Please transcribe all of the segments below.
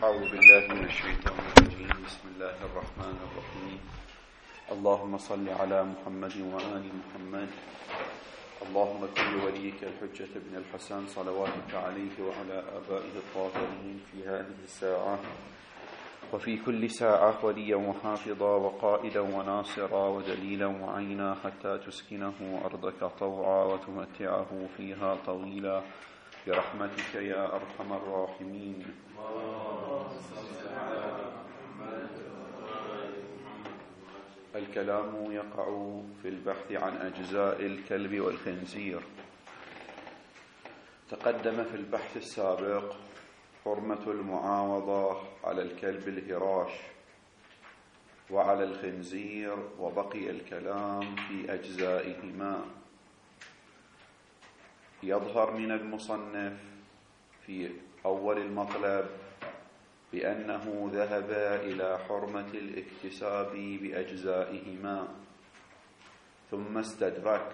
أعوذ بالله من الشيطان الرجيم. بسم الله الرحمن الرحيم. اللهم صل على محمد وآل محمد. اللهم كن وليك الحجة بن الحسن صلواتك عليه وعلى آبائه الطاهرين في هذه الساعة وفي كل ساعة وليا وحافظا وقائدا وناصرا ودليلا وعينا حتى تسكنه أرضك طوعا وتمتعه فيها طويلا برحمتك يا أرحم الراحمين. الكلام يقع في البحث عن أجزاء الكلب والخنزير. تقدم في البحث السابق حرمة المعاوضة على الكلب الهراش وعلى الخنزير، وبقي الكلام في أجزائهما. يظهر من المصنف في أول المطلب بأنه ذهب إلى حرمة الاكتساب بأجزائهما، ثم استدرك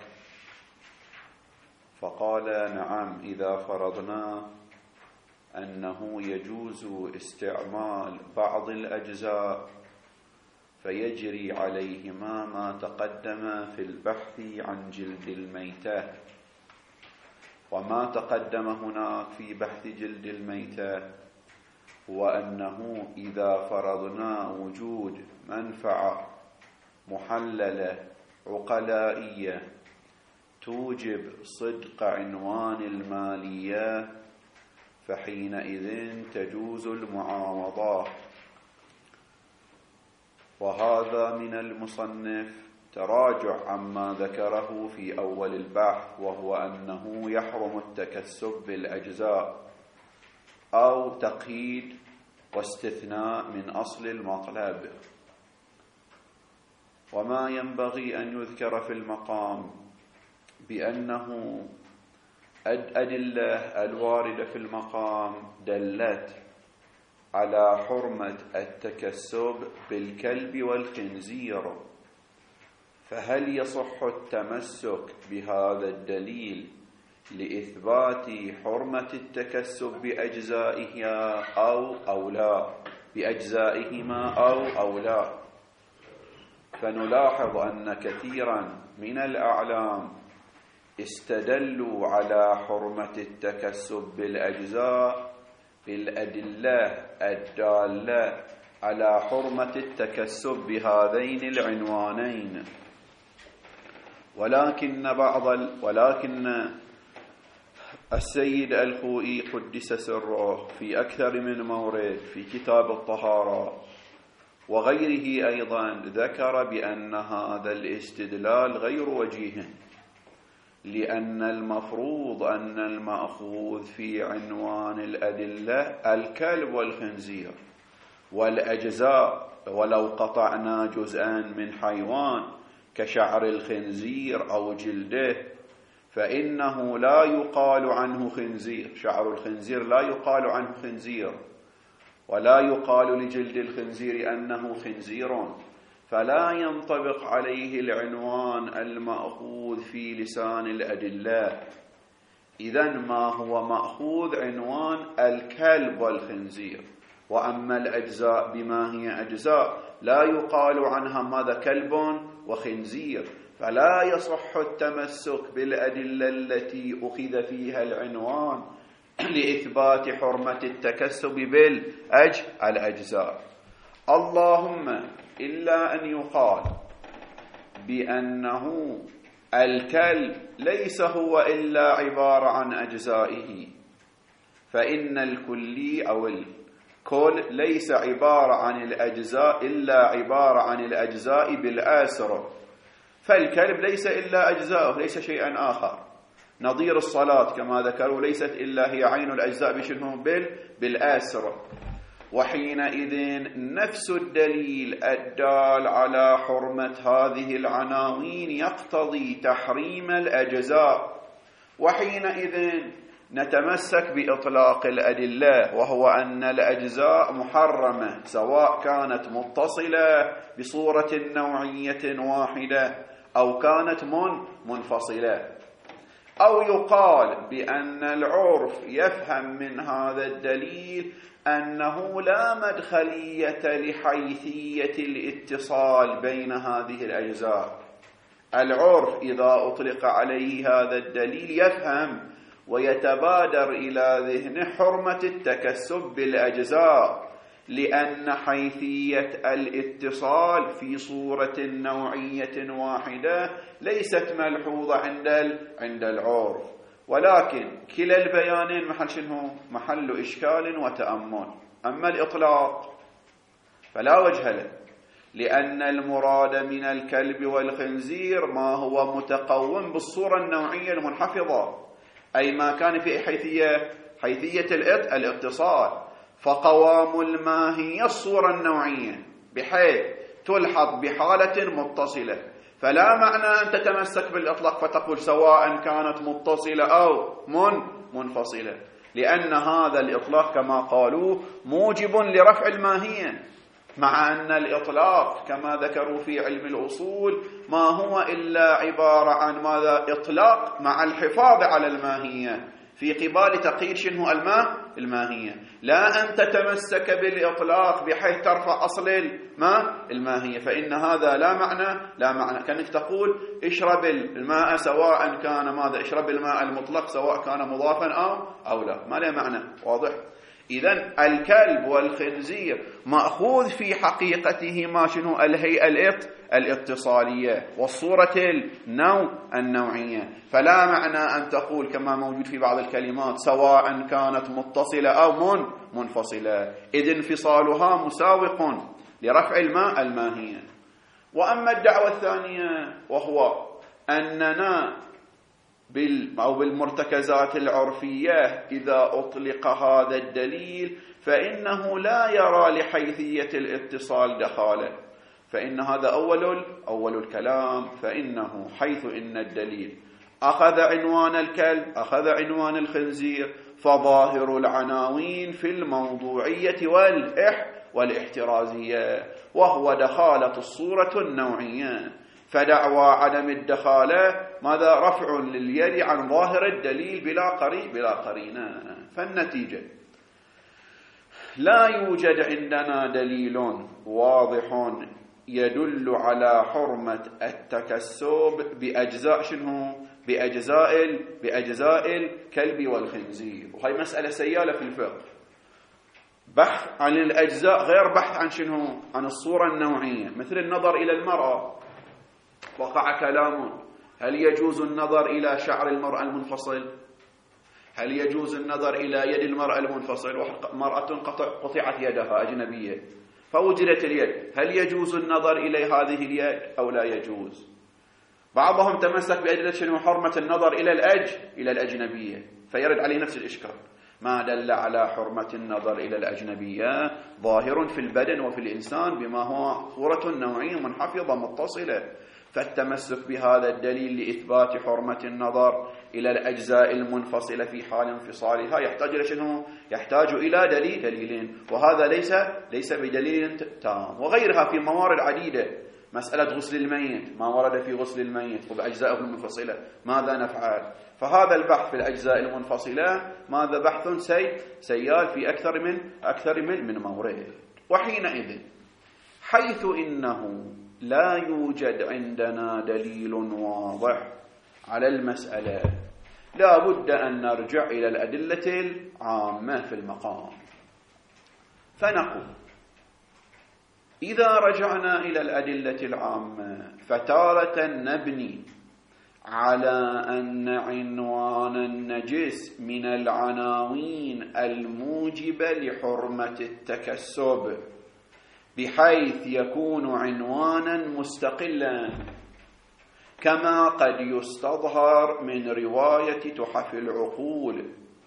فقال: نعم، إذا فرضنا أنه يجوز استعمال بعض الأجزاء فيجري عليهما ما تقدم في البحث عن جلد الميتة. وما تقدم هناك في بحث جلد الميتة هو أنه إذا فرضنا وجود منفعة محللة عقلائية توجب صدق عنوان المالية فحينئذ تجوز المعاوضة. وهذا من المصنف تراجع عما ذكره في أول البحث، وهو أنه يحرم التكسب بالأجزاء أو تقييد واستثناء من أصل المطلب. وما ينبغي أن يذكر في المقام بأنه الأدلة الواردة في المقام دلت على حرمة التكسب بالكلب والخنزير، فهل يصح التمسك بهذا الدليل لإثبات حرمة التكسب بأجزائها أو لا، بأجزائهما أو لا؟ فنلاحظ أن كثيرا من الأعلام استدلوا على حرمة التكسب بالأجزاء بالأدلة الدالة على حرمة التكسب بهذين العنوانين، ولكن السيد الخوئي قدس سره في أكثر من مورد في كتاب الطهارة وغيره أيضا ذكر بأن هذا الاستدلال غير وجيه، لأن المفروض أن المأخوذ في عنوان الأدلة الكلب والخنزير والأجزاء، ولو قطعنا جزءا من حيوان كشعر الخنزير أو جلده فإنه لا يقال عنه خنزير، شعر الخنزير لا يقال عنه خنزير، ولا يقال لجلد الخنزير أنه خنزير، فلا ينطبق عليه العنوان المأخوذ في لسان الأدلة. إذن ما هو مأخوذ عنوان الكلب والخنزير، وأما الأجزاء بما هي أجزاء لا يقال عنها ماذا كلب وخنزير، فلا يصح التمسك بالأدلة التي أخذ فيها العنوان لإثبات حرمة التكسب بالأجزاء. اللهم إلا أن يقال بأنه الكلب ليس هو إلا عبارة عن أجزائه، فإن الكلي أو الكل ليس عبارة عن الأجزاء إلا عبارة عن الأجزاء بالآسر، فالكلب ليس إلا أجزاءه، ليس شيئا آخر. نظير الصلاة كما ذكروا ليست إلا هي عين الأجزاء بشنهم بالآسر. وحينئذ نفس الدليل الدال على حرمة هذه العناوين يقتضي تحريم الأجزاء، وحينئذ نتمسك بإطلاق الأدلة، وهو أن الأجزاء محرمة سواء كانت متصلة بصورة نوعية واحدة أو كانت منفصلة. أو يقال بأن العرف يفهم من هذا الدليل أنه لا مدخلية لحيثية الاتصال بين هذه الأجزاء. العرف إذا أطلق عليه هذا الدليل يفهم ويتبادر إلى ذهنه حرمة التكسب بالأجزاء، لأن حيثية الاتصال في صورة نوعية واحدة ليست ملحوظة عند العرف، ولكن كلا البيانين محل شنو؟ محل إشكال وتأمل. أما الإطلاق فلا وجه له، لأن المراد من الكلب والخنزير ما هو متقوم بالصورة النوعية المنحفظة، أي ما كان في حيثية الاتصال، فقوام الماهية الصورة النوعية بحيث تلحظ بحالة متصلة، فلا معنى أن تتمسك بالإطلاق فتقول سواء كانت متصلة أو منفصلة، لأن هذا الإطلاق كما قالوا موجب لرفع الماهية، مع أن الإطلاق كما ذكروا في علم الأصول ما هو إلا عبارة عن ماذا؟ إطلاق مع الحفاظ على الماهية في قبال تقييد شنو الماهية، لا أن تتمسك بالإطلاق بحيث ترفع أصل الماهية، فإن هذا لا معنى كأنك تقول اشرب الماء سواء كان ماذا؟ اشرب الماء المطلق سواء كان مضافا أو لا، ما له معنى. واضح؟ إذن الكلب والخنزير مأخوذ في حقيقتهما شنو؟ الهيئة الاتصالية والصورة النوعية، فلا معنى أن تقول كما موجود في بعض الكلمات سواء كانت متصلة أو منفصلة، إذ انفصالها مساوق لرفع الماهية. وأما الدعوة الثانية وهو أننا بالمرتكزات العرفية إذا أطلق هذا الدليل فإنه لا يرى لحيثية الاتصال دخالا، فإن هذا أول الكلام، فإنه حيث إن الدليل أخذ عنوان الكلب أخذ عنوان الخنزير، فظاهر العناوين في الموضوعية والاحترازية، وهو دخالة الصورة النوعية، فدعوى عدم الدخالة ماذا؟ رفع لليد عن ظاهر الدليل بلا قرينة. فالنتيجة لا يوجد عندنا دليل واضح يدل على حرمة التكسب بأجزاء شنو؟ بأجزاء الكلب والخنزير، وهي مسألة سيالة في الفقه. بحث عن الأجزاء غير بحث عن شنو؟ عن الصورة النوعية. مثل النظر إلى المرأة، وقع كلام هل يجوز النظر إلى شعر المرأة المنفصل؟ هل يجوز النظر إلى يد المرأة المنفصل؟ مرأة قطعت يدها أجنبية فوجدت اليد، هل يجوز النظر إلى هذه اليد أو لا يجوز؟ بعضهم تمسك بأدلة شنو؟ حرمة النظر إلى الأجنبية، فيرد عليه نفس الإشكال. ما دل على حرمة النظر إلى الأجنبية ظاهر في البدن وفي الإنسان بما هو صورة نوعية منحفظة متصلة، فالتمسك بهذا الدليل لإثبات حرمة النظر إلى الأجزاء المنفصلة في حال انفصالها يحتاج إلى شنو؟ يحتاج إلى دليلين، وهذا ليس بدليل تام. وغيرها في موارد عديدة، مسألة غسل الميت، ما ورد في غسل الميت وبأجزائه المنفصلة ماذا نفعل؟ فهذا البحث في الأجزاء المنفصلة ماذا؟ بحث سيال في أكثر من مورد. وحينئذ حيث إنه لا يوجد عندنا دليل واضح على المسألة لا بد أن نرجع إلى الأدلة العامة في المقام، فنقول إذا رجعنا إلى الأدلة العامة فتارة نبني على أن عنوان النجس من العناوين الموجبة لحرمة التكسب، بحيث يكون عنوانا مستقلا، كما قد يستظهر من رواية تحف العقول.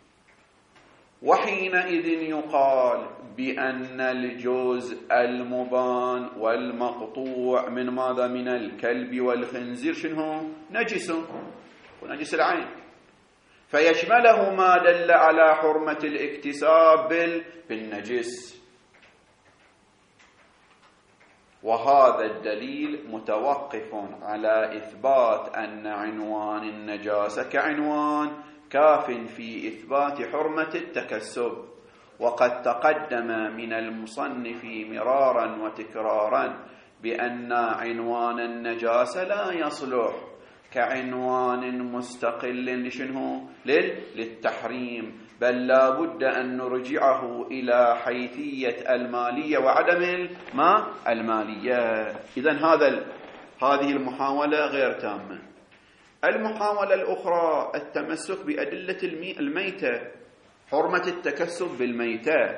وحينئذ يقال بأن الجزء المبان والمقطوع من ماذا؟ من الكلب والخنزير شنو؟ نجس، ونجس العين، فيشمله ما دل على حرمة الاكتساب بالنجس. وهذا الدليل متوقف على إثبات أن عنوان النجاسة كعنوان كاف في إثبات حرمة التكسب. وقد تقدم من المصنف مرارا وتكرارا بأن عنوان النجاسة لا يصلح كعنوان مستقل للتحريم، بل لا بد أن نرجعه إلى حيثية المالية وعدم المالية. إذن هذه المحاولة غير تامة. المحاولة الأخرى التمسك بأدلة الميتة، حرمة التكسب بالميتة.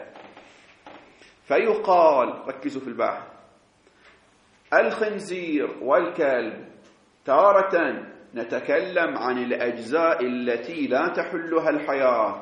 فيقال، ركزوا في البحث، الخنزير والكلب تارة نتكلم عن الأجزاء التي لا تحلها الحياة،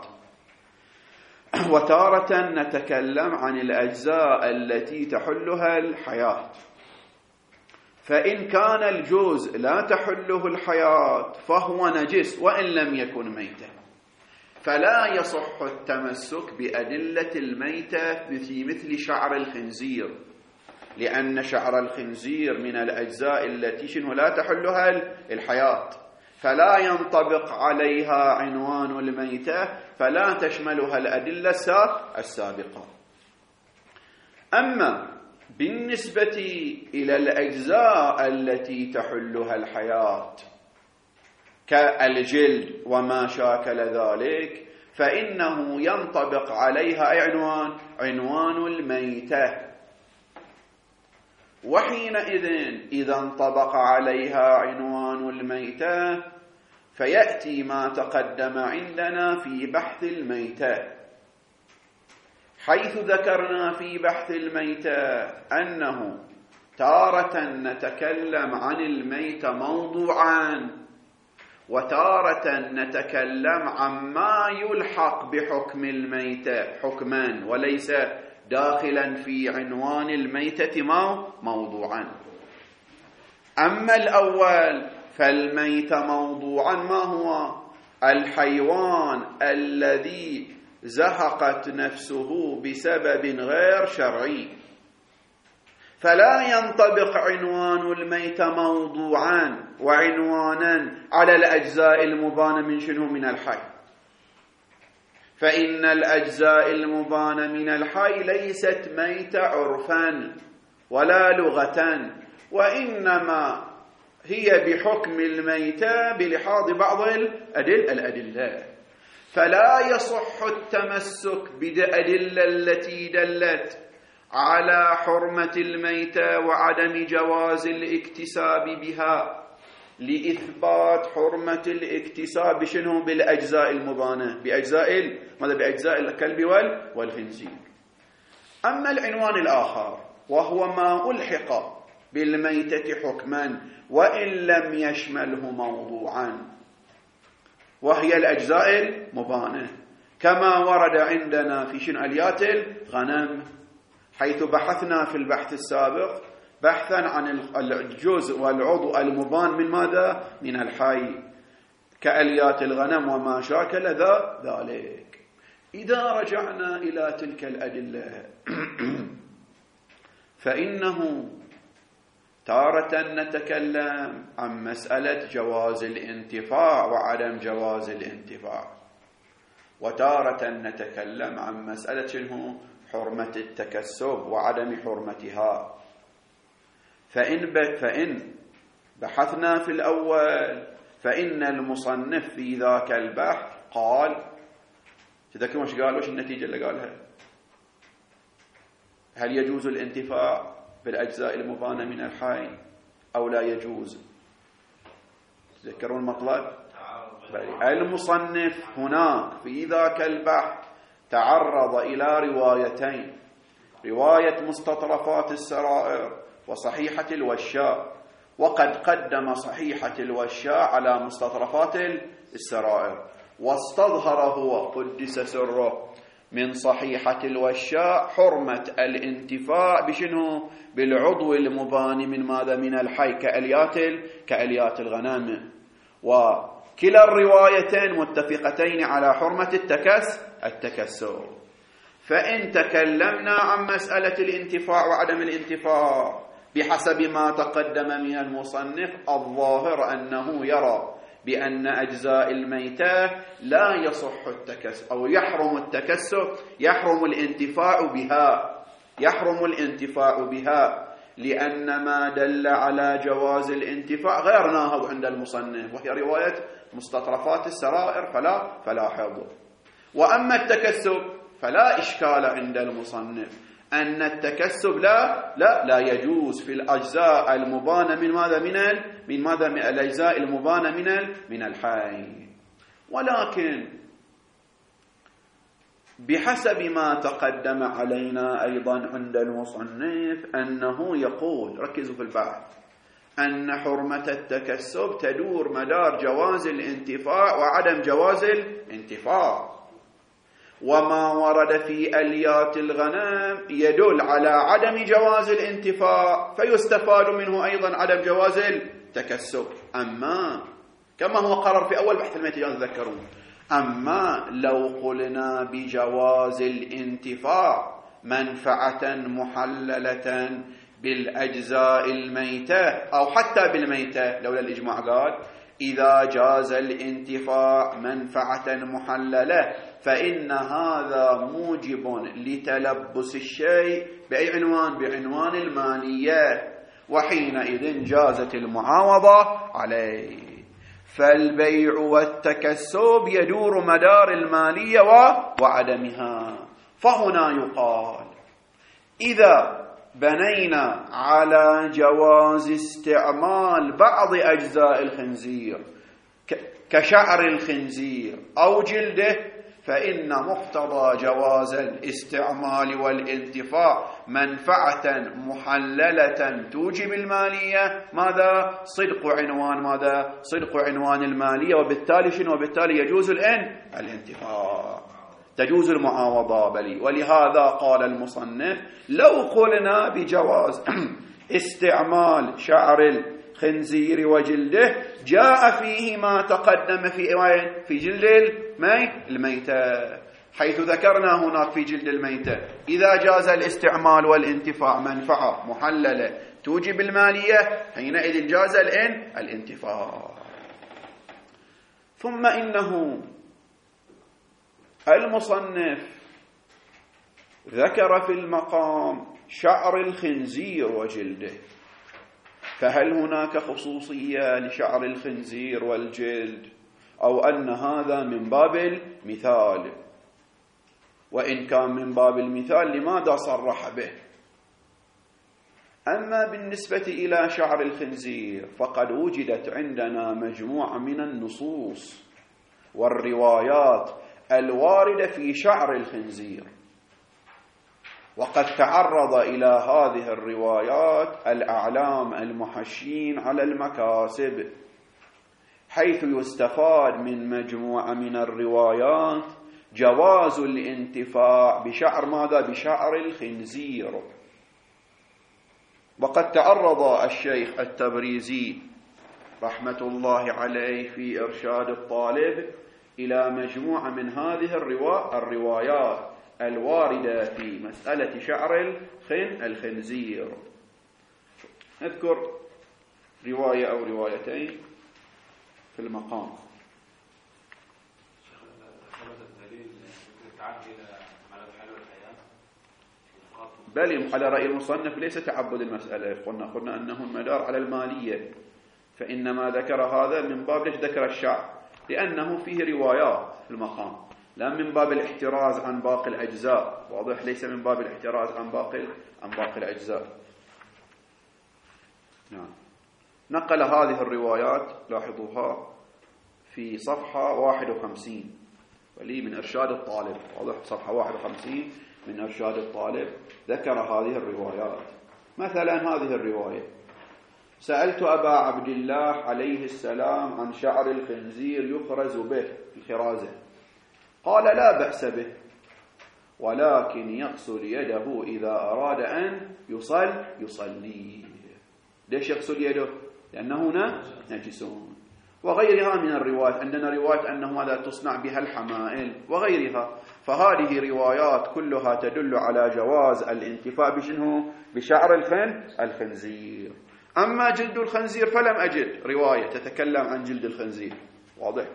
وتارة نتكلم عن الأجزاء التي تحلها الحياة. فإن كان الجزء لا تحله الحياة فهو نجس وإن لم يكن ميتا، فلا يصح التمسك بأدلة الميتة في مثل شعر الخنزير، لأن شعر الخنزير من الأجزاء التي لا تحلها الحياة، فلا ينطبق عليها عنوان الميتة، فلا تشملها الأدلة السابقة. أما بالنسبة إلى الأجزاء التي تحلها الحياة كالجلد وما شاكل ذلك، فإنه ينطبق عليها عنوان الميتة. وحينئذ إذا انطبق عليها عنوان الميتة فيأتي ما تقدم عندنا في بحث الميتة، حيث ذكرنا في بحث الميتة أنه تارة نتكلم عن الميتة موضوعا، وتارة نتكلم عما يلحق بحكم الميتة حكما وليس داخلا في عنوان الميتة موضوعا. أما الأول فالميت موضوعا ما هو؟ الحيوان الذي زهقت نفسه بسبب غير شرعي، فلا ينطبق عنوان الميت موضوعا وعنوانا على الأجزاء المبانة من الحي، فإن الأجزاء المبانة من الحي ليست ميتة عرفا ولا لغة، وإنما هي بحكم الميتة بلحاظ بعض الأدلة. فلا يصح التمسك بالأدلة التي دلت على حرمة الميتة وعدم جواز الاكتساب بها لإثبات حرمة الاكتساب بالأجزاء المبانة، بأجزاء الكلب والخنزير. أما العنوان الآخر وهو ما ألحق بالميتة حكما وإن لم يشمله موضوعا، وهي الأجزاء المبانة، كما ورد عندنا في أليات الغنم، حيث بحثنا في البحث السابق بحثا عن الجزء والعضو المبان من ماذا؟ من الحي، كأليات الغنم وما شاكل ذلك. إذا رجعنا إلى تلك الأدلة فإنه تارة نتكلم عن مسألة جواز الانتفاع وعدم جواز الانتفاع، وتارة نتكلم عن مسألة حرمة التكسب وعدم حرمتها. فإن بحثنا في الأول فإن المصنف في ذاك البحث قال، تذكرون وش قال؟ وش النتيجة اللي قالها؟ هل يجوز الانتفاع بالأجزاء المبانة من الحي أو لا يجوز؟ تذكرون المطلب؟ المصنف هناك في ذاك البحث تعرض إلى روايتين، رواية مستطرفات السرائر وصحيحة الوشاء، وقد قدم صحيحة الوشاء على مستطرفات السرائر، واستظهر هو قدس سره من صحيحة الوشاء حرمة الانتفاع بالعضو المبان من ماذا؟ من الحي، كأليات الغنم. وكلا الروايتين متفقتين على حرمة التكسر. فإن تكلمنا عن مسألة الانتفاع وعدم الانتفاع بحسب ما تقدم من المصنف الظاهر أنه يرى بأن أجزاء الميتة لا يصح التكسب أو يحرم التكسب، يحرم الانتفاع بها لأن ما دل على جواز الانتفاع غير ناهض عند المصنف، وهي رواية مستطرفات السرائر فلا حظ. وأما التكسب فلا إشكال عند المصنف أن التكسب لا يجوز في الأجزاء المبانة من الأجزاء المبانة من الحي. ولكن بحسب ما تقدم علينا أيضا عند المصنف أنه يقول، ركزوا في البحث، أن حرمة التكسب تدور مدار جواز الانتفاع وعدم جواز الانتفاع، وما ورد في أليات الغنم يدل على عدم جواز الانتفاع، فيستفاد منه أيضا عدم جواز التكسب. أما كما هو قرر في أول بحث الميتة تذكرون، أما لو قلنا بجواز الانتفاع منفعة محللة بالأجزاء الميتة أو حتى بالميتة، لولا الإجماع قال إذا جاز الانتفاع منفعة محللة فإن هذا موجب لتلبس الشيء بأي عنوان؟ بعنوان المالية، وحينئذ جازت المعاوضة عليه. فالبيع والتكسب يدور مدار المالية وعدمها. فهنا يقال إذا بنينا على جواز استعمال بعض أجزاء الخنزير كشعر الخنزير أو جلده، فإن مقتضى جواز الاستعمال والانتفاع منفعة محللة توجب المالية ماذا؟ صدق عنوان المالية، وبالتالي يجوز الانتفاع، تجوز المعاوضة بلي. ولهذا قال المصنف لو قلنا بجواز استعمال شعر الخنزير وجلده جاء فيه ما تقدم في جلد الميتة، حيث ذكرنا هناك في جلد الميتة إذا جاز الاستعمال والانتفاع منفعة محللة توجب المالية حينئذ جاز الانتفاع. ثم إنه المصنف ذكر في المقام شعر الخنزير وجلده، فهل هناك خصوصية لشعر الخنزير والجلد أو أن هذا من باب المثال؟ وإن كان من باب المثال لماذا صرح به؟ أما بالنسبة إلى شعر الخنزير فقد وجدت عندنا مجموعة من النصوص والروايات الواردة في شعر الخنزير، وقد تعرض إلى هذه الروايات الأعلام المحشين على المكاسب، حيث يستفاد من مجموعة من الروايات جواز الانتفاع بشعر ماذا؟ بشعر الخنزير. وقد تعرض الشيخ التبريزي رحمة الله عليه في إرشاد الطالب إلى مجموعة من هذه الروايات الواردة في مسألة شعر الخنزير. نذكر رواية أو روايتين في المقام. بل على رأي المصنف ليس تعبد المسألة، قلنا أنه المدار على المالية، فإنما ذكر هذا من باب ليش ذكر الشعر؟ لأنه فيه روايات في المقام، لا من باب الاحتراز عن باقي الأجزاء، واضح؟ ليس من باب الاحتراز عن باقي الأجزاء. نعم. نقل هذه الروايات لاحظوها في صفحة 51 ولي من إرشاد الطالب، واضح؟ صفحة 51 من إرشاد الطالب ذكر هذه الروايات. مثلا هذه الرواية: سألت أبا عبد الله عليه السلام عن شعر الخنزير يخرز به الخرازة، قال لا بأس به، ولكن يغسل يده إذا أراد أن يصلي. ليش يغسل يده؟ لأنه نجسون. وغيرها من الروايات. عندنا رواية أنه ماذا تصنع بها الحمائل وغيرها. فهذه روايات كلها تدل على جواز الانتفاع بشعر الخنزير. أما جلد الخنزير فلم أجد رواية تتكلم عن جلد الخنزير، واضح.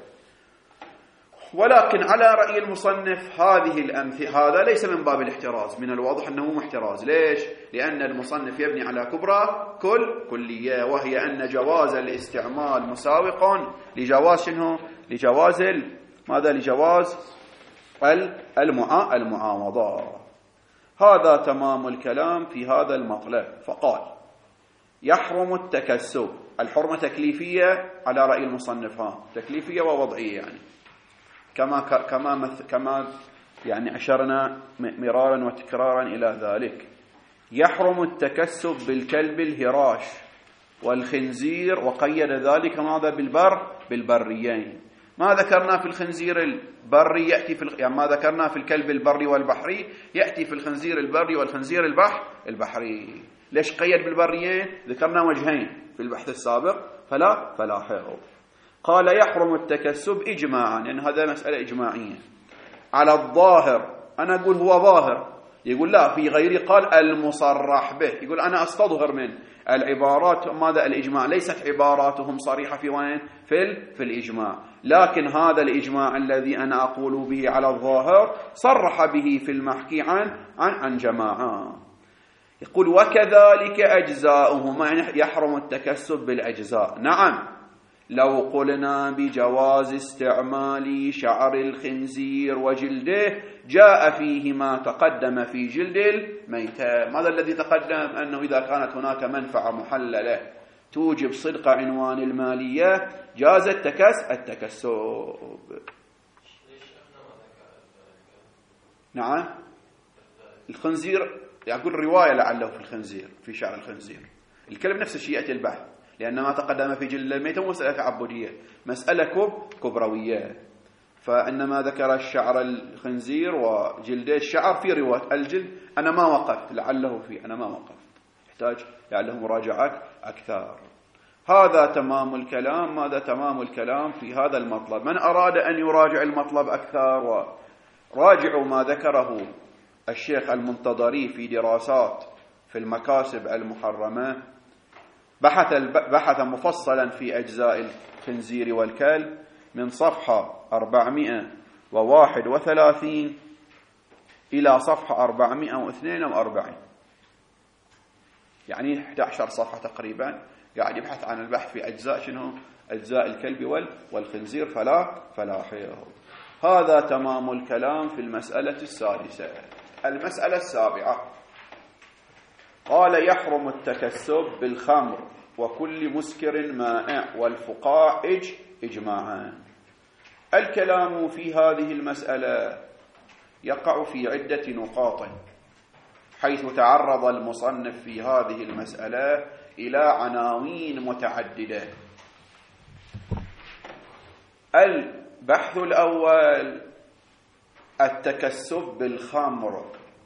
ولكن على رأي المصنف هذه الأمثلة هذا ليس من باب الاحتراز، من الواضح أنه محتراز. ليش؟ لأن المصنف يبني على كبرى كلية، وهي أن جواز الاستعمال مساوق لجواز لجواز ماذا؟ لجواز المعاوضة. هذا تمام الكلام في هذا المطلب. فقال يحرم التكسب. الحرمة تكليفية على رأي المصنف، تكليفية ووضعية، يعني كما يعني أشرنا مرارا وتكرارا إلى ذلك. يحرم التكسب بالكلب الهراش والخنزير، وقيد ذلك ماذا؟ بالبريين. ما ذكرنا في الخنزير البري يأتي يعني ما ذكرنا في الكلب البري والبحري يأتي في الخنزير البري والخنزير البحري. ليش قيد بالبريين؟ ذكرنا وجهين في البحث السابق، فلا حيروا. قال يحرم التكسب إجماعا، يعني هذا مسألة إجماعية على الظاهر. أنا أقول هو ظاهر، يقول لا في غيري قال المصرح به. يقول أنا أستظهر من العبارات ماذا؟ الإجماع. ليست عباراتهم صريحة في وين؟ في الإجماع، لكن هذا الإجماع الذي أنا أقول به على الظاهر صرح به في المحكي عن جماعة. يقول وكذلك أجزاؤهما، يعني يحرم التكسب بالأجزاء. نعم، لو قلنا بجواز استعمال شعر الخنزير وجلده جاء فيه ما تقدم في جلد الميتة. ماذا الذي تقدم؟ أنه إذا كانت هناك منفعة محللة توجب صدق عنوان المالية جاز التكسب. نعم، الخنزير يقول رواية لعله في الخنزير، في شعر الخنزير. الكلب نفس الشيء يأتي البحث، لأن ما تقدم في جلد الميتة مسألة تعبدية، مسألة كبروية. فإنما ذكر الشعر الخنزير وجلده الشعر في رواية الجلد. أنا ما وقفت، لعله في، أنا ما وقفت، يحتاج لعله مراجعة أكثر. هذا تمام الكلام. ماذا تمام الكلام في هذا المطلب؟ من أراد أن يراجع المطلب أكثر وراجعوا ما ذكره الشيخ المنتظري في دراسات في المكاسب المحرمة، بحث مفصلا في أجزاء الخنزير والكلب من صفحة 431 إلى صفحة 442، يعني 11 صفحة تقريبا قاعد يبحث عن البحث في أجزاء أجزاء الكلب والخنزير. فلا حيره. هذا تمام الكلام في المسألة السادسة. المسألة السابعة قال يحرم التكسب بالخمر وكل مسكر مائع والفقاع إجماعا. الكلام في هذه المسألة يقع في عدة نقاط، حيث تعرض المصنف في هذه المسألة إلى عناوين متعددة. البحث الأول التكسب بالخمر،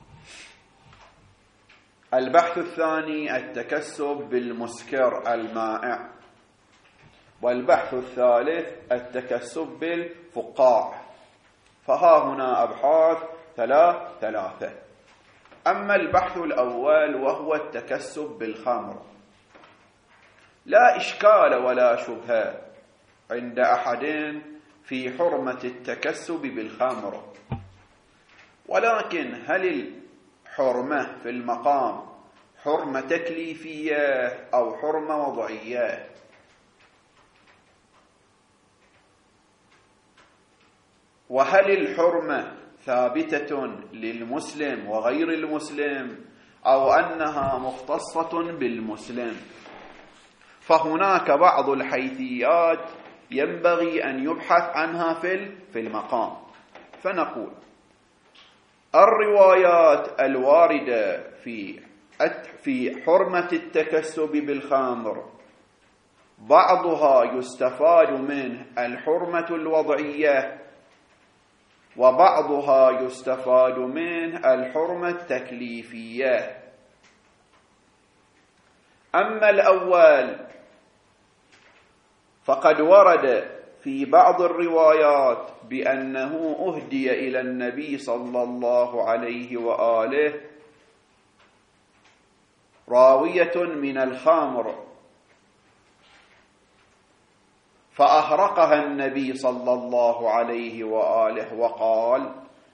البحث الثاني التكسب بالمسكر المائع، والبحث الثالث التكسب بالفقاع. فها هنا أبحاث ثلاثة. أما البحث الأول وهو التكسب بالخمر، لا إشكال ولا شبهة عند أحد في حرمة التكسب بالخمر، ولكن هل الحرمة في المقام حرمة تكليفية أو حرمة وضعية؟ وهل الحرمة ثابتة للمسلم وغير المسلم أو أنها مختصة بالمسلم؟ فهناك بعض الحيثيات ينبغي أن يبحث عنها في المقام. فنقول الروايات الواردة في حرمة التكسب بالخمر بعضها يستفاد منه الحرمة الوضعية، وبعضها يستفاد منه الحرمة التكليفية. أما الأول فقد ورد في بعض الروايات بأنه أهدي إلى النبي صلى الله عليه وآله راوية من الخمر فأهرقها النبي صلى الله عليه وآله وقال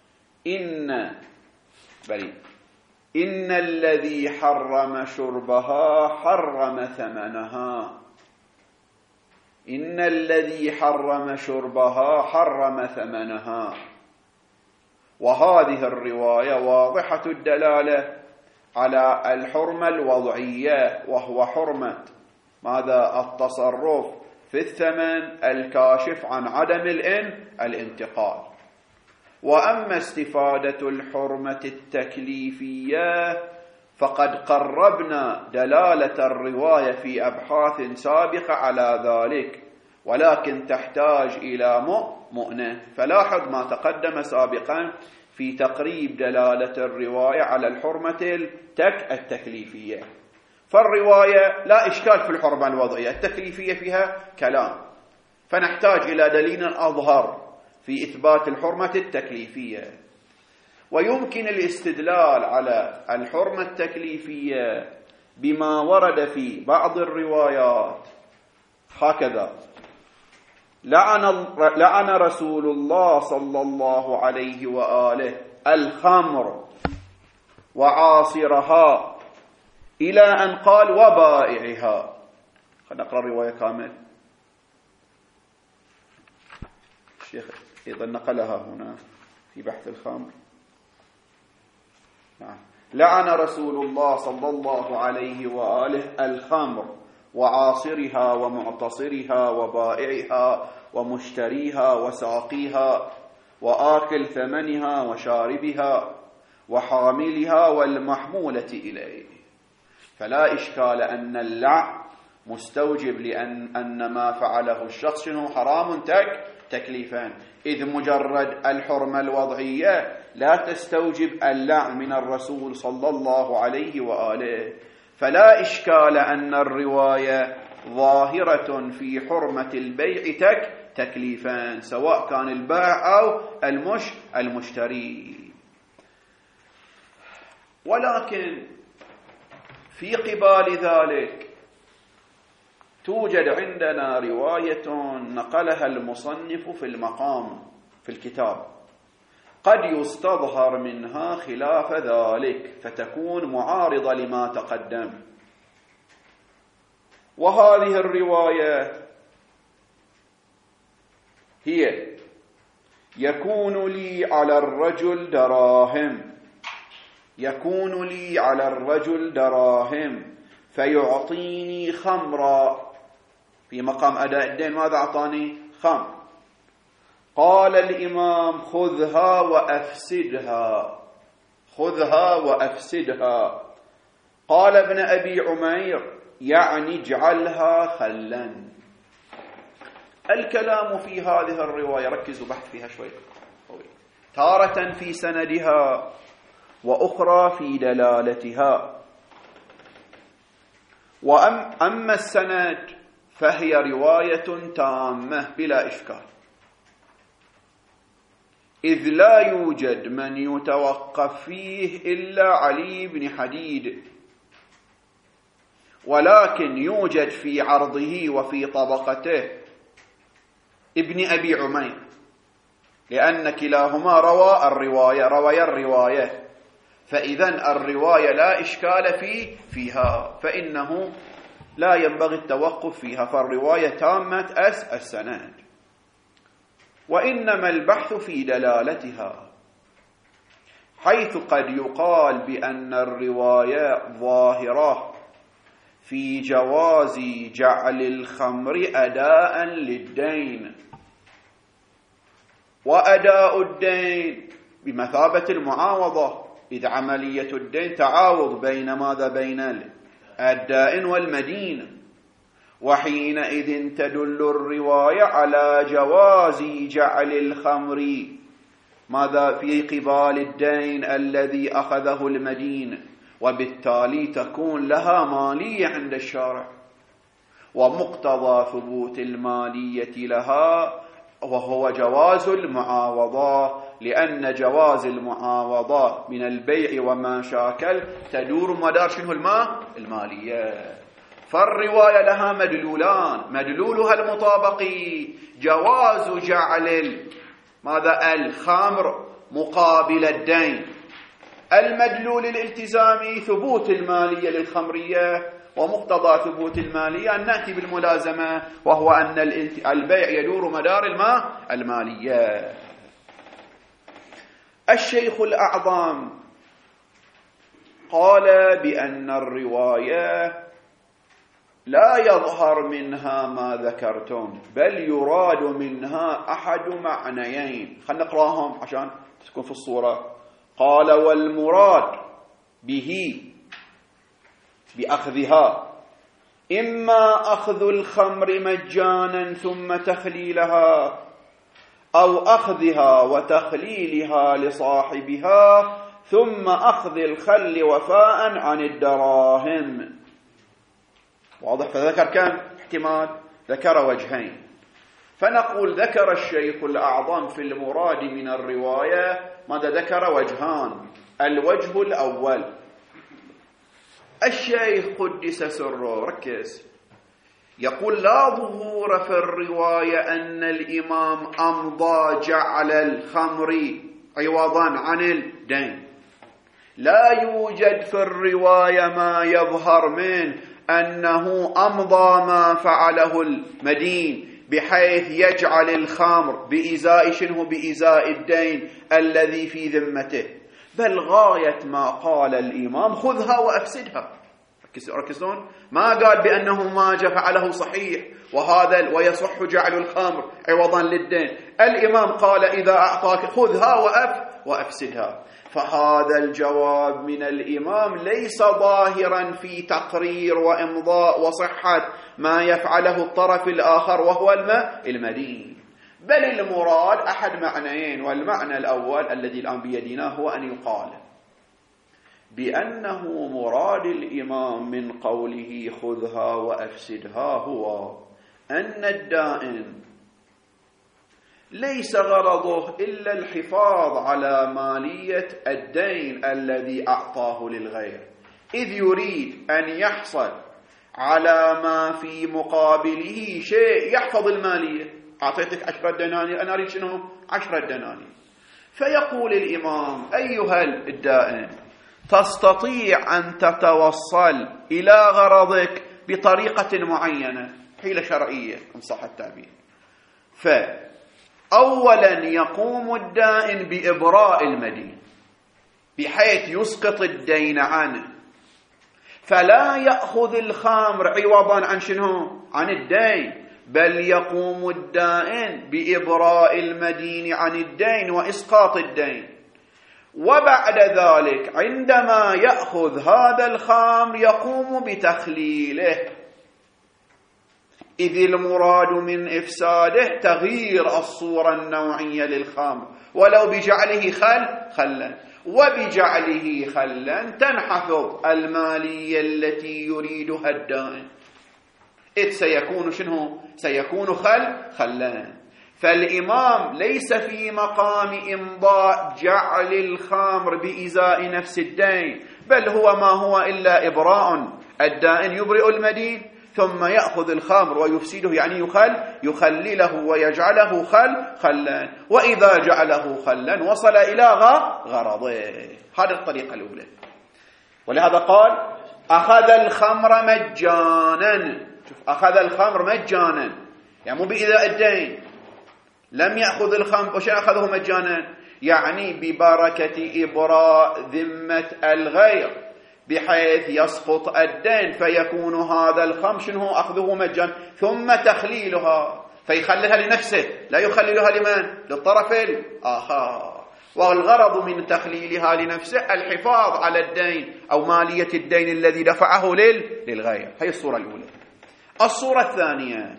إن الذي حرم شربها حرم ثمنها، إن الذي حرم شربها حرم ثمنها. وهذه الرواية واضحة الدلالة على الحرمة الوضعية، وهو حرمة ماذا؟ التصرف في الثمن الكاشف عن عدم الانتقال. وأما استفادة الحرمة التكليفية فقد قربنا دلالة الرواية في أبحاث سابقة على ذلك، ولكن تحتاج إلى مؤنة. فلاحظ ما تقدم سابقا في تقريب دلالة الرواية على الحرمة التكليفية. فالرواية لا إشكال في الحرمة الوضعية، التكليفية فيها كلام، فنحتاج إلى دليل أظهر في إثبات الحرمة التكليفية. ويمكن الاستدلال على الحرمة التكليفية بما ورد في بعض الروايات هكذا: لعن رسول الله صلى الله عليه وآله الخمر وعاصرها إلى أن قال وبائعها. خلينا نقرأ الرواية كامل. الشيخ أيضا نقلها هنا في بحث الخمر. لعن رسول الله صلى الله عليه وآله الخمر وعاصرها ومعتصرها وبائعها ومشتريها وساقيها وآكل ثمنها وشاربها وحاملها والمحمولة إليه. فلا إشكال أن اللعن مستوجب لأن ما فعله الشخص حرام تكليفان، إذ مجرد الحرمة الوضعية لا تستوجب اللعن من الرسول صلى الله عليه وآله. فلا إشكال أن الرواية ظاهرة في حرمة البيع تكليفان، سواء كان البائع أو المشتري. ولكن في قبال ذلك توجد عندنا رواية نقلها المصنف في المقام في الكتاب، قد يستظهر منها خلاف ذلك فتكون معارضة لما تقدم. وهذه الرواية هي: يكون لي على الرجل دراهم، يكون لي على الرجل دراهم فيعطيني خمرا. في مقام أداء الدين ماذا أعطاني؟ خمر. قال الإمام: خذها وأفسدها، خذها وأفسدها. قال ابن أبي عمير: يعني اجعلها خلا. الكلام في هذه الرواية ركزوا بحث فيها شوي، تارة في سندها وأخرى في دلالتها. وأما السند فهي رواية تامة بلا إشكال، إذ لا يوجد من يتوقف فيه إلا علي بن حديد، ولكن يوجد في عرضه وفي طبقته ابن أبي عمير، لأن كلاهما روى الرواية، فإذن الرواية لا إشكال فيها، فإنه لا ينبغي التوقف فيها، فالرواية تامة السند. وإنما البحث في دلالتها، حيث قد يقال بأن الرواية ظاهرة في جواز جعل الخمر أداء للدين، وأداء الدين بمثابة المعاوضة، إذ عملية الدين تعاوض بين ماذا؟ بين الدائن والمدين. وحينئذ تدل الرواية على جواز جعل الخمر ماذا؟ في قبال الدين الذي أخذه المدين، وبالتالي تكون لها مالية عند الشارع. ومقتضى ثبوت المالية لها وهو جواز المعاوضة، لأن جواز المعاوضة من البيع وما شاكل تدور مدار شنو المالية. فالرواية لها مدلولان، مدلولها المطابقي جواز جعل ماذا الخمر مقابل الدين، المدلول الالتزامي ثبوت المالية للخمرية، ومقتضى ثبوت المالية أن نأتي بالملازمة وهو أن البيع يدور مدار المالية. الشيخ الأعظم قال بأن الرواية لا يظهر منها ما ذكرتم، بل يراد منها أحد معنيين. خلنا نقراهم عشان تكون في الصورة. قال والمراد به بأخذها إما أخذ الخمر مجانا ثم تخليلها، أو أخذها وتخليلها لصاحبها ثم أخذ الخل وفاء عن الدراهم. واضح؟ فذكر كم احتمال؟ ذكر وجهين. فنقول ذكر الشيخ الأعظم في المراد من الرواية ماذا؟ ذكر وجهان. الوجه الأول، الشيخ قدس سره ركز، يقول لا ظهور في الرواية أن الإمام أمضى جعل الخمر عوضا عن الدين. لا يوجد في الرواية ما يظهر منه أنه أمضى ما فعله المدين بحيث يجعل الخمر بإزاء شنه؟ بإزاء الدين الذي في ذمته، بل غاية ما قال الإمام خذها وأفسدها. ركزون، ما قال بأنه ما فعله صحيح وهذا ويصح جعل الخمر عوضا للدين. الإمام قال إذا أعطاك خذها وأفسدها. فهذا الجواب من الإمام ليس ظاهرا في تقرير وإمضاء وصحة ما يفعله الطرف الآخر وهو المدين، بل المراد أحد معنيين. والمعنى الأول الذي الآن بيدنا هو أن يقال بأنه مراد الإمام من قوله خذها وأفسدها هو أن الدائن ليس غرضه إلا الحفاظ على مالية الدين الذي أعطاه للغير، إذ يريد أن يحصل على ما في مقابله شيء يحفظ المالية. أعطيتك 10 دنانير، أنا أريد شنو؟ 10 دنانير. فيقول الإمام أيها الدائن تستطيع أن تتوصل إلى غرضك بطريقة معينة، حيلة شرعية إن صح التعبير. فأولا يقوم الدائن بإبراء المدين بحيث يسقط الدين عنه، فلا يأخذ الخمر عوضا عن شنو؟ عن الدين، بل يقوم الدائن بإبراء المدين عن الدين وإسقاط الدين. وبعد ذلك عندما يأخذ هذا الخمر يقوم بتخليله، إذ المراد من إفساده تغيير الصورة النوعية للخمر، ولو بجعله خلا، وبجعله خلا تنحفظ المالية التي يريدها الدائن، إذ سيكون شنو؟ سيكون خلا. فالإمام ليس في مقام إمضاء جعل الخمر بإزاء نفس الدين، بل هو ما هو إلا إبراء. الدائن يبرئ المدين ثم يأخذ الخمر ويفسده، يعني يخلله ويجعله خلا، وإذا جعله خلا وصل إلى غرضه. هذه الطريقة الأولى. ولهذا قال أخذ الخمر مجانا. شوف، أخذ الخمر مجانا يعني مو بإزاء الدين، لم يأخذ الخمر وش أخذه مجانا، يعني ببركة إبراء ذمة الغير بحيث يسقط الدين، فيكون هذا الخمر شنو؟ أخذه مجانا، ثم تخليلها فيخللها لنفسه، لا يخللها لمن؟ للطرف الآخر. والغرض من تخليلها لنفسه الحفاظ على الدين أو مالية الدين الذي دفعه للغير. هي الصورة الأولى. الصورة الثانية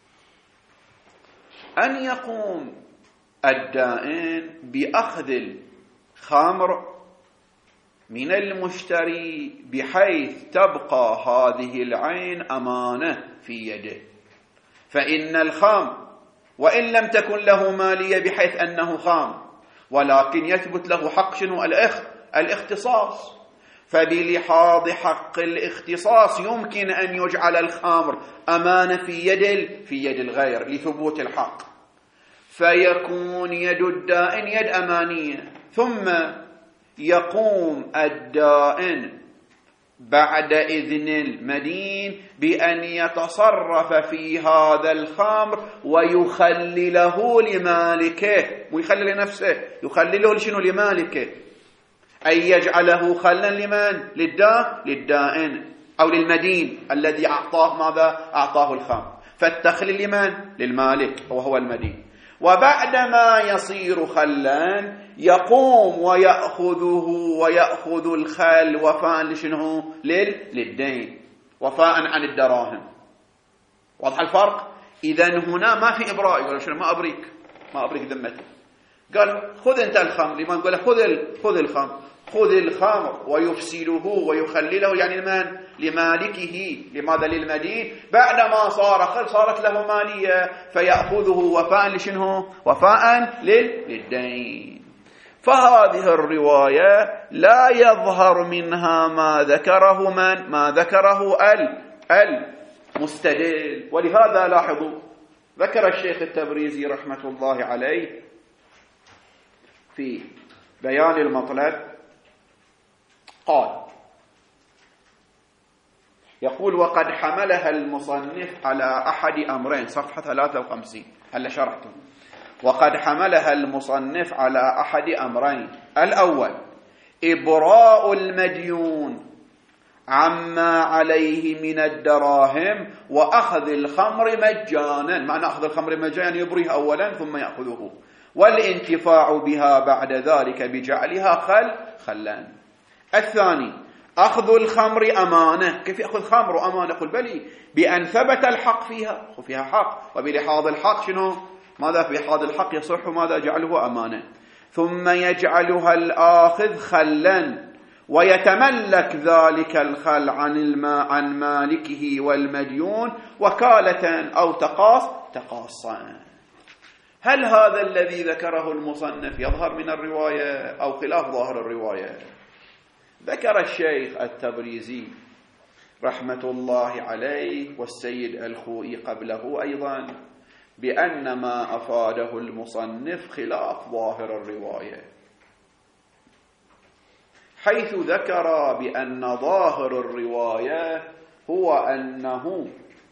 أن يقوم الدائن بأخذ الخمر من المشتري بحيث تبقى هذه العين أمانة في يده. فإن الخام وإن لم تكن له مالية بحيث أنه خام، ولكن يثبت له حق شنو؟ الاختصاص، فبلحاظ حق الاختصاص يمكن أن يجعل الخمر أمانة في يد الغير لثبوت الحق، فيكون يد الدائن يد أمانية. ثم يقوم الدائن بعد إذن المدين بأن يتصرف في هذا الخمر ويخلله لمالكه، ويخلل لنفسه، يخلله لشنو؟ لمالكه، أي يجعله خلا لمن؟ للدائن أو للمدين الذي أعطاه ماذا؟ أعطاه الخمر، فالتخليل لمن؟ للمالك وهو المدين. وبعدما يصير خلا يقوم ويأخذ الخل وفاء لشنو؟ للدين، وفاء عن الدراهم. واضح الفرق؟ إذن هنا ما في إبراء، يقول شنو؟ ما أبريك ذمتي. قال خذ أنت الخمر، لمن قال خذ الخمر، خذ الخمر ويفسده ويخلله، يعني لمن؟ لمالكه. لماذا؟ للمدين. بعدما صار خل صارت له مالية، فيأخذه وفاء لشنو؟ وفاء للدين. فهذه الرواية لا يظهر منها ما ذكره المستدل. ولهذا لاحظوا ذكر الشيخ التبريزي رحمة الله عليه في بيان المطلب، قال يقول: وقد حملها المصنف على أحد أمرين، صفحة 53 هلا شرحته. وقد حملها المصنف على أحد أمرين: الأول إبراء المديون عما عليه من الدراهم وأخذ الخمر مجانا. معنى أخذ الخمر مجانا يبريه أولا ثم يأخذه، والانتفاع بها بعد ذلك بجعلها خلا. الثاني أخذ الخمر أمانة. كيف يأخذ خمر أمانة؟ قل بلي بأن ثبت الحق فيها حق، وبلحاظ الحق شنو؟ ماذا في لحاظ الحق يصح ماذا؟ جعله أمانة. ثم يجعلها الآخذ خلا ويتملك ذلك الخل عن مالكه والمديون وكالة أو تقاصا. هل هذا الذي ذكره المصنف يظهر من الرواية أو خلاف ظاهر الرواية؟ ذكر الشيخ التبريزي رحمة الله عليه والسيد الخوئي قبله أيضا بأن ما أفاده المصنف خلاف ظاهر الرواية، حيث ذكر بأن ظاهر الرواية هو أنه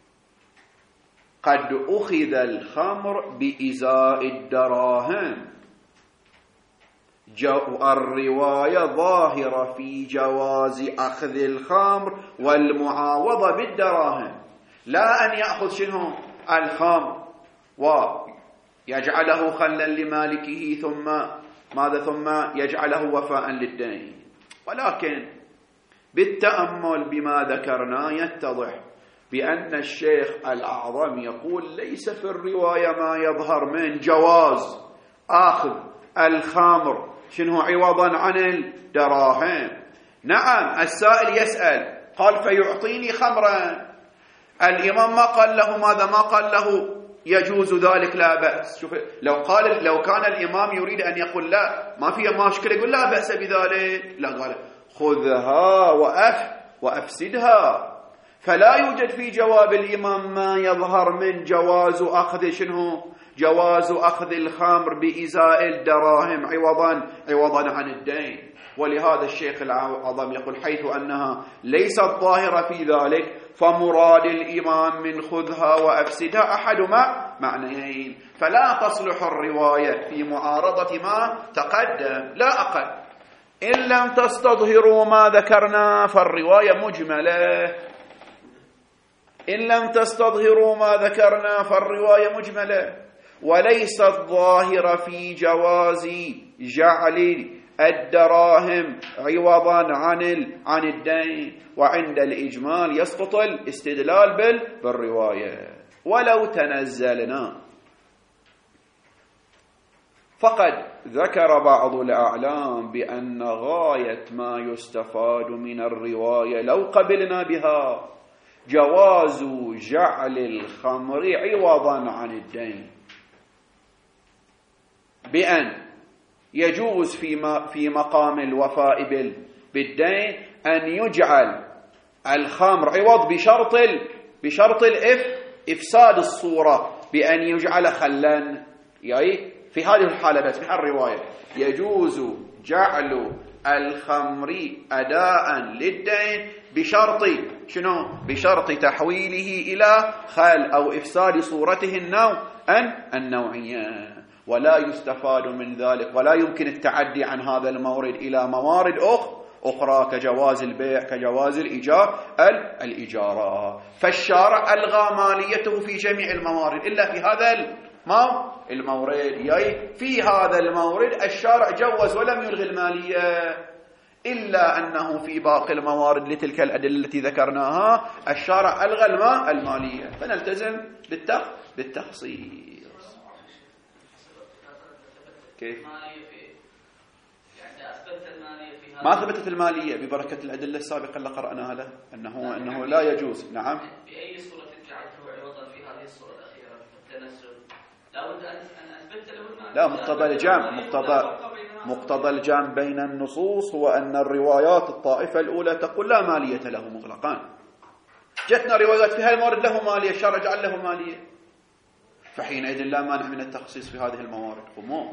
قد أخذ الخمر بإزاء الدراهم. الرواية ظاهرة في جواز أخذ الخمر والمعاوضة بالدراهم، لا أن يأخذ شنو؟ الخمر ويجعله خلا لمالكه ثم يجعله وفاء للدين. ولكن بالتأمل بما ذكرنا يتضح بأن الشيخ الأعظم يقول ليس في الرواية ما يظهر من جواز أخذ الخمر شنو عوضا عن الدراهم. نعم، السائل يسأل قال فيعطيني خمرا، الإمام ما قال له ماذا؟ ما قال له يجوز ذلك لا بأس. شوف، لو كان الإمام يريد أن يقول لا ما فيها مشكلة يقول لا بأس بذلك، لا، قال خذها وأفسدها. فلا يوجد في جواب الإمام ما يظهر من جواز أخذ شنو؟ جواز أخذ الخمر بإزاء الدراهم عوضا عن الدين. ولهذا الشيخ الأعظم يقول حيث أنها ليست ظاهرة في ذلك فمراد الإمام من خذها وأفسدها أحد معنيين، فلا تصلح الرواية في معارضة ما تقدم، لا أقل. إن لم تستظهروا ما ذكرنا فالرواية مجملة، إن لم تستظهروا ما ذكرنا فالرواية مجملة وليست ظاهرة في جواز جعل الدراهم عوضا عن الدين. وعند الإجمال يسقط الاستدلال بالرواية. ولو تنزلنا فقد ذكر بعض الأعلام بأن غاية ما يستفاد من الرواية لو قبلنا بها جواز جعل الخمر عوضا عن الدين، بأن يجوز في مقام الوفاء بالدين أن يجعل الخمر عوض بشرط إفساد الصورة، بأن يجعل خلا. يعني في هذه الحالة بس في الرواية يجوز جعل الخمر أداء للدين بشرط شنو؟ بشرط تحويله إلى خل أو إفساد صورته النوعية، ولا يستفاد من ذلك، ولا يمكن التعدي عن هذا المورد إلى موارد أخرى كجواز البيع، كجواز الإجارة. فالشارع ألغى ماليته في جميع الموارد إلا في هذا المورد. يعني في هذا المورد الشارع جوز ولم يلغي المالية، إلا أنه في باقي الموارد لتلك الأدلة التي ذكرناها الشارع ألغى المالية، فنلتزم بالتخصيص. كيف؟ ما ثبتت المالية ببركة الأدلة السابقة اللي قرأناها له أنه لا يجوز. نعم. بأي صورة جعلته عوضا في هذه الصورة الأخيرة التنزل؟ لابد أن أثبت له المالية. لا، مقتضى الجمع بين النصوص هو أن الروايات الطائفة الأولى تقول لا مالية له مطلقا. جتنا روايات في هالموارد له مالية، الشرع جعل له مالية، فحينئذ لا مانع من التخصيص في هذه الموارد.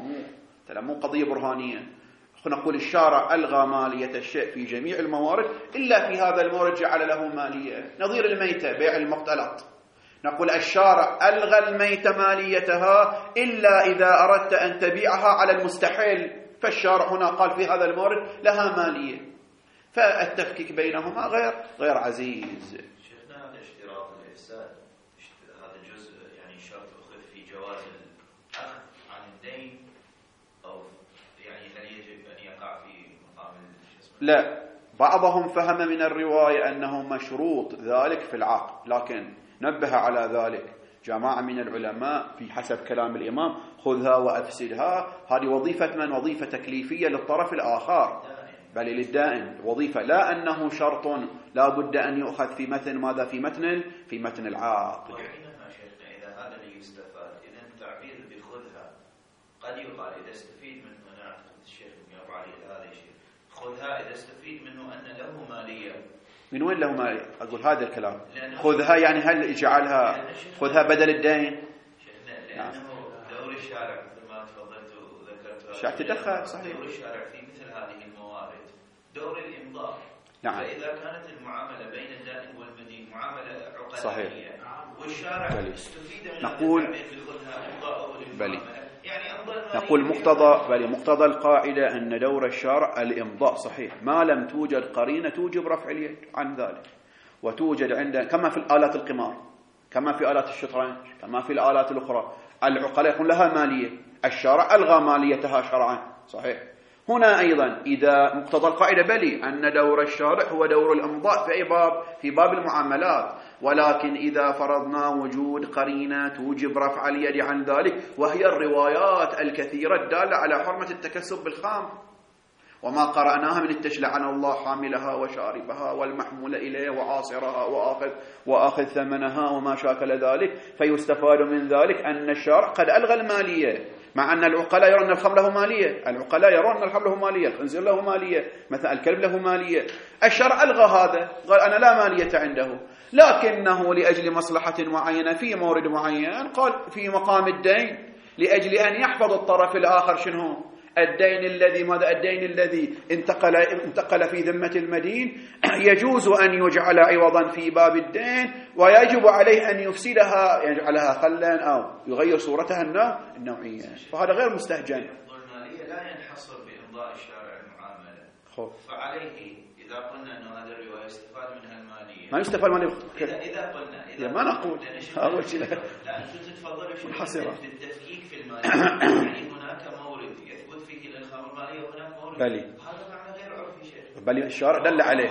مو قضية برهانية. نقول الشارع ألغى مالية الشيء في جميع الموارد إلا في هذا المورد جعل له مالية. نظير الميتة، بيع المقتلات، نقول الشارع ألغى الميتة ماليتها إلا إذا أردت أن تبيعها على المستحيل، فالشارع هنا قال في هذا المورد لها مالية. فالتفكيك بينهما غير عزيز. شيخنا هذا اشتراط الإفساد، هذا جزء يعني شرط أخذ في جواز الأخذ عن الدين، أو يعني هل يجب أن يقع في مقام لا، بعضهم فهم من الرواية أنه مشروط ذلك في العقد، لكن نبه على ذلك جماعة من العلماء في حسب كلام الإمام: خذها وأفسدها. هذه وظيفة من؟ وظيفة تكليفية للطرف الآخر، بل للدائن وظيفة، لا أنه شرط لا بد أن يؤخذ في متن ماذا؟ في متن العقد. وحينما شيخنا إذا هذا اللي يستفاد، إذا التعبير بخذها قد يقال إذا استفيد منه، أنا أعتقد الشيخ يقول عليه هذا الشيء، خذها إذا استفيد منه أن له مالية. من وين له مالية؟ أقول هذا الكلام خذها يعني هل يجعلها خذها بدل الدين؟ لأنه دور الشارع مثل ما تفضلت وذكرت، الشارع تدخل صحيح. دور الشارع في مثل هذه الموارد دور الإمضاء. نعم. فإذا كانت المعاملة بين الدائن والمدين معاملة عقدية صحيح، والشارع استفيد من نقول بخذها إمضاء بلي يعني نقول مقتضى القاعدة أن دور الشارع الإمضاء صحيح، ما لم توجد قرينة توجب رفع اليد عن ذلك. وتوجد عند كما في الآلات القمار، كما في آلات الشطرنج، كما في الآلات الأخرى، العقلاء يكون لها مالية، الشارع ألغى ماليتها شرعا صحيح. هنا أيضا إذا مقتضى القاعدة بلي أن دور الشارع هو دور الإمضاء في باب المعاملات، ولكن إذا فرضنا وجود قرينة توجب رفع اليد عن ذلك، وهي الروايات الكثيرة الدالة على حرمة التكسب بالخام وما قرأناها من التشلع عن الله حاملها وشاربها والمحمول إليه وعاصرها وآخذ ثمنها وما شاكل ذلك، فيستفاد من ذلك أن الشارع قد ألغى المالية، مع أن العقلاء يرون أن الخمر له مالية، العقلاء يرون أن الخمر له مالية، الخنزير له مالية، مثلا الكلب له مالية. الشرع ألغى هذا، قال أنا لا مالية عنده، لكنه لأجل مصلحة معينة في مورد معين قال في مقام الدين، لأجل أن يحفظ الطرف الآخر شنو؟ الدين الذي انتقل في ذمة المدين، يجوز أن يجعل عوضا في باب الدين، ويجب عليه أن يفسدها، يجعلها خلا أو يغير صورتها النوعية، فهذا غير مستهجن. المالية لا ينحصر بإمضاء الشارع المعاملة، فعليه إذا قلنا أن هذا الرواية يستفاد منها المالية، ما يستفاد منها إذا قلنا ما نقول أول شيء لا أنتم تتفضلوا في التفكيك في المالية، يعني هناك مورد يثبت فيه للخمر مالية وهناك مورد، بلي هذا معنى غير عرفي شيء، بلي الشارع دل عليه.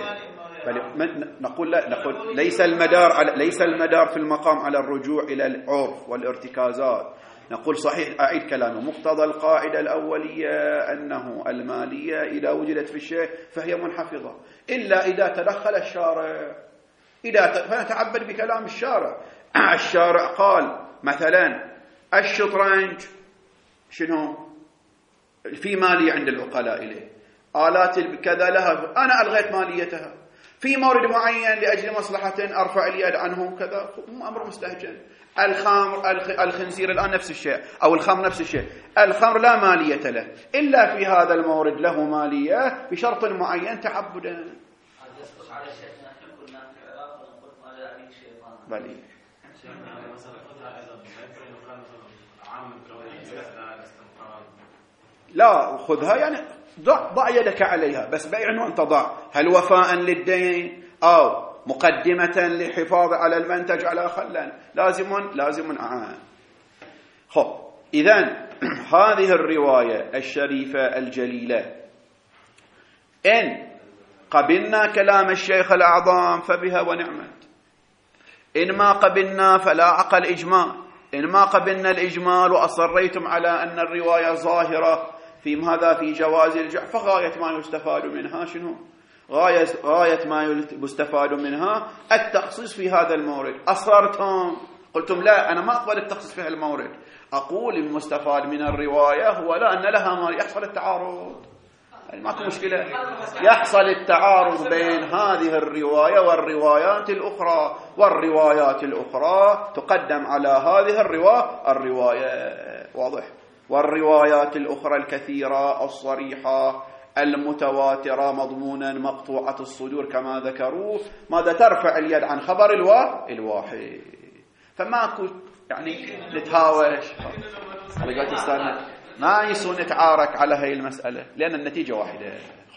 نقول لا، نقول ليس المدار في المقام على الرجوع إلى العرف والارتكازات، نقول صحيح، أعيد كلامه، مقتضى القاعدة الأولية أنه المالية إذا وجدت في الشيء فهي منحفظة، إلا إذا تدخل الشارع، فنتعبد بكلام الشارع. الشارع قال مثلا الشطرنج شنو في مالية عند العقلاء إليه، آلات كذا لها، أنا ألغيت ماليتها في مورد معين لأجل مصلحة أرفع اليد عنه كذا، أمر مستهجن. الخنزير الآن نفس الشيء، أو الخمر نفس الشيء، الخمر لا مالية له، إلا في هذا المورد له مالية بشرط معين تعبدا. بلي لا خذها يعني ضع يدك عليها، بس بيع وانت ضع، هل وفاء للدين أو مقدمة للحفاظ على المنتج على خلا، لازم خب إذن هذه الرواية الشريفة الجليلة إن قبلنا كلام الشيخ الأعظم فبها ونعمت، إن ما قبلنا فلا عقل إجمال، إن ما قبلنا الإجمال وأصريتم على أن الرواية ظاهرة في جواز الجع، فغاية ما يستفاد منها شنو؟ غاية ما يستفاد منها التخصيص في هذا المورد. أصررتم قلتم لا أنا ما أقبل التخصيص في هذا المورد، أقول المستفاد من الرواية هو لا أن لها ما يحصل التعارض، ماكو مشكلة، يحصل التعارض بين هذه الرواية والروايات الأخرى، والروايات الأخرى تقدم على هذه الرواية، واضح؟ والروايات الأخرى الكثيرة الصريحة المتواترة مضمونا مقطوعة الصدور كما ذكروا، ماذا ترفع اليد عن خبر الواحد، فماكو يعني نتهاوش ما يسون نتعارك على هذه المسألة لأن النتيجة واحدة.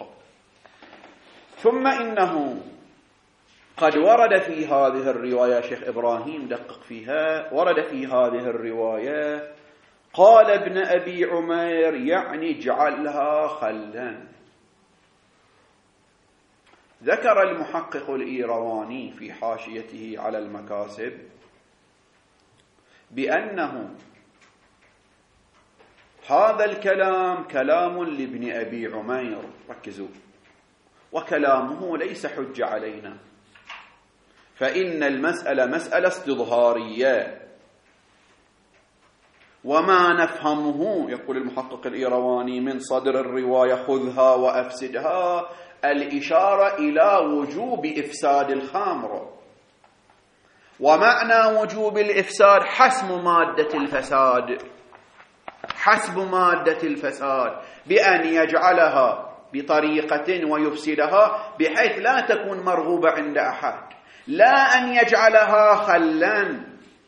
ثم إنه قد ورد في هذه الرواية، شيخ إبراهيم دقق فيها، ورد في هذه الرواية قال ابن أبي عمير يعني اجعلها خلا. ذكر المحقق الإيرواني في حاشيته على المكاسب بأنه هذا الكلام كلام لابن أبي عمير، ركزوا، وكلامه ليس حجة علينا، فإن المسألة مسألة استظهارية، وما نفهمه يقول المحقق الإيرواني من صدر الرواية خذها وأفسدها الإشارة إلى وجوب إفساد الخمر، ومعنى وجوب الإفساد حسم مادة الفساد بأن يجعلها بطريقة ويفسدها بحيث لا تكون مرغوبة عند أحد، لا أن يجعلها خلا.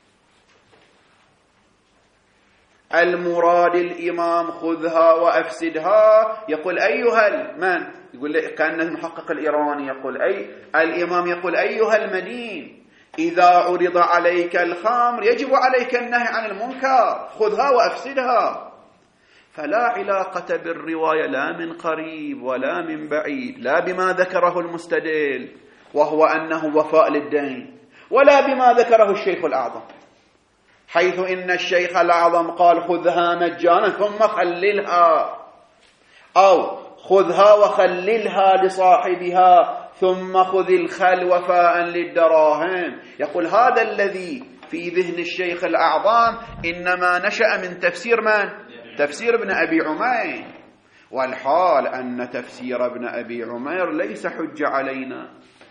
المراد الإمام خذها وأفسدها، يقول أيها من يقول كأن المحقق الإيراني يقول الإمام يقول أيها المدين إذا عرض عليك الخمر يجب عليك النهي عن المنكر، خذها وأفسدها. فلا علاقة بالرواية لا من قريب ولا من بعيد، لا بما ذكره المستدل وهو أنه وفاء للدين، ولا بما ذكره الشيخ الأعظم، حيث إن الشيخ الأعظم قال خذها مجانا ثم خللها، أو خذها وخللها لصاحبها ثم خذ الخل وفاء للدراهم. يقول هذا الذي في ذهن الشيخ الأعظم إنما نشأ من تفسير من؟ تفسير ابن أبي عمير، والحال أن تفسير ابن أبي عمير ليس حجة علينا،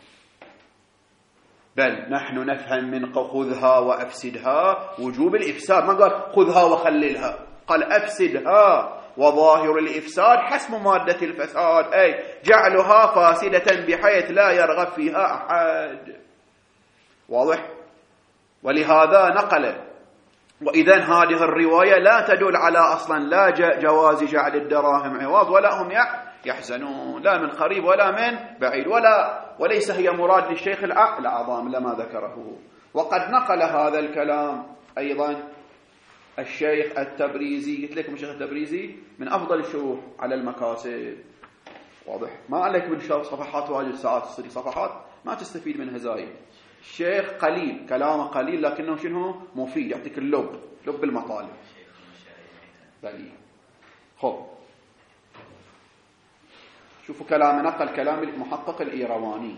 بل نحن نفهم من خذها وأفسدها وجوب الإفساد، ما قال خذها وخللها، قال أفسدها، وظاهر الإفساد حسم مادة الفساد، أي جعلها فاسدة بحيث لا يرغب فيها أحد، واضح؟ ولهذا نقل. وإذن هذه الرواية لا تدل على أصلا لا جواز جعل الدراهم عوض، ولا هم يحزنون لا من قريب ولا من بعيد، وليس هي مراد للشيخ الأعظم لما ذكره. وقد نقل هذا الكلام أيضا الشيخ التبريزي، قلت لكم الشيخ التبريزي من أفضل الشروح على المكاسب، واضح؟ ما عليك من صفحات واجد، ساعات تصير صفحات ما تستفيد منها زايد. الشيخ قليل كلامه قليل لكنه شنو مفيد، يعطيك اللب المطالب. بلي. خب شوفوا كلام نقل كلام المحقق الإيرواني.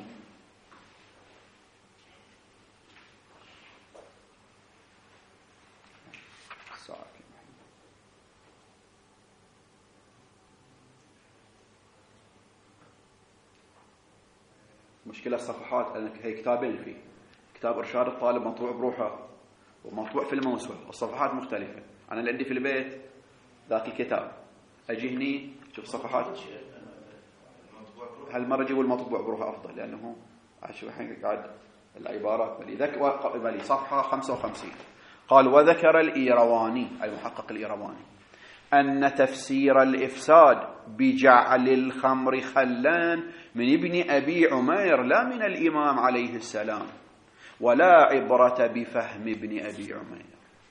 مشكلة الصفحات، هي كتابين فيه، كتاب إرشاد الطالب مطبوع بروحه ومطبوع في الموسوعة، والصفحات مختلفة. أنا اللي عندي في البيت ذاك الكتاب، أجي هني شوف صفحات. هالمرة جيبوا المطبوع بروحه أفضل، لأنه شوف الحين قاعد العبارات بلي صفحة 55. قال: وذكر الإيرواني المحقق الإيرواني أن تفسير الإفساد بجعل الخمر خلان من ابن أبي عمير لا من الإمام عليه السلام، ولا عبرة بفهم ابن أبي عمير.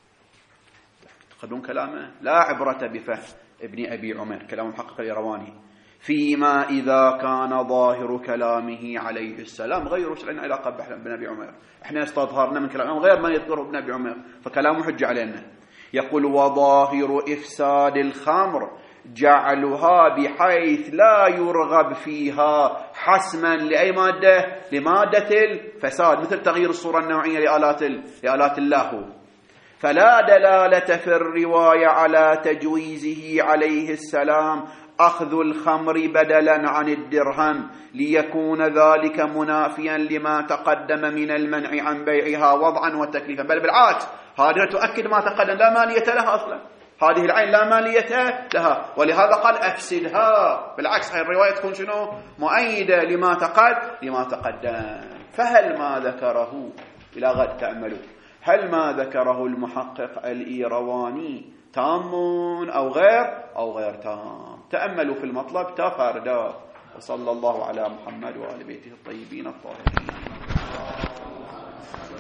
تقدون كلامه، لا عبرة بفهم ابن أبي عمير، كلام المحقق الإيرواني، فيما إذا كان ظاهر كلامه عليه السلام غير شرعي علاقة بابن أبي عمير. احنا استظهرنا من كلامه غير ما يذكره ابن أبي عمير، فكلامه حجة علينا. يقول: وظاهر إفساد الخمر جعلها بحيث لا يرغب فيها حسما لأي مادة؟ لمادة الفساد، مثل تغيير الصورة النوعية لآلات اللهو. فلا دلالة في الرواية على تجويزه عليه السلام أخذ الخمر بدلا عن الدرهم، ليكون ذلك منافيا لما تقدم من المنع عن بيعها وضعا وتكليفا. بل بالعكس، هذه تؤكد ما تقدم، لا مالية لها أصلا، هذه العين لا مالية لها، ولهذا قال أفسدها. بالعكس، هذه الرواية تكون شنو؟ مؤيدة لما تقدم. فهل ما ذكره إلى غد تأملوا، هل ما ذكره المحقق الإيرواني تام أو غير تام؟ تأملوا في المطلب تفردا. وصلى الله على محمد وآل بيته الطيبين الطاهرين.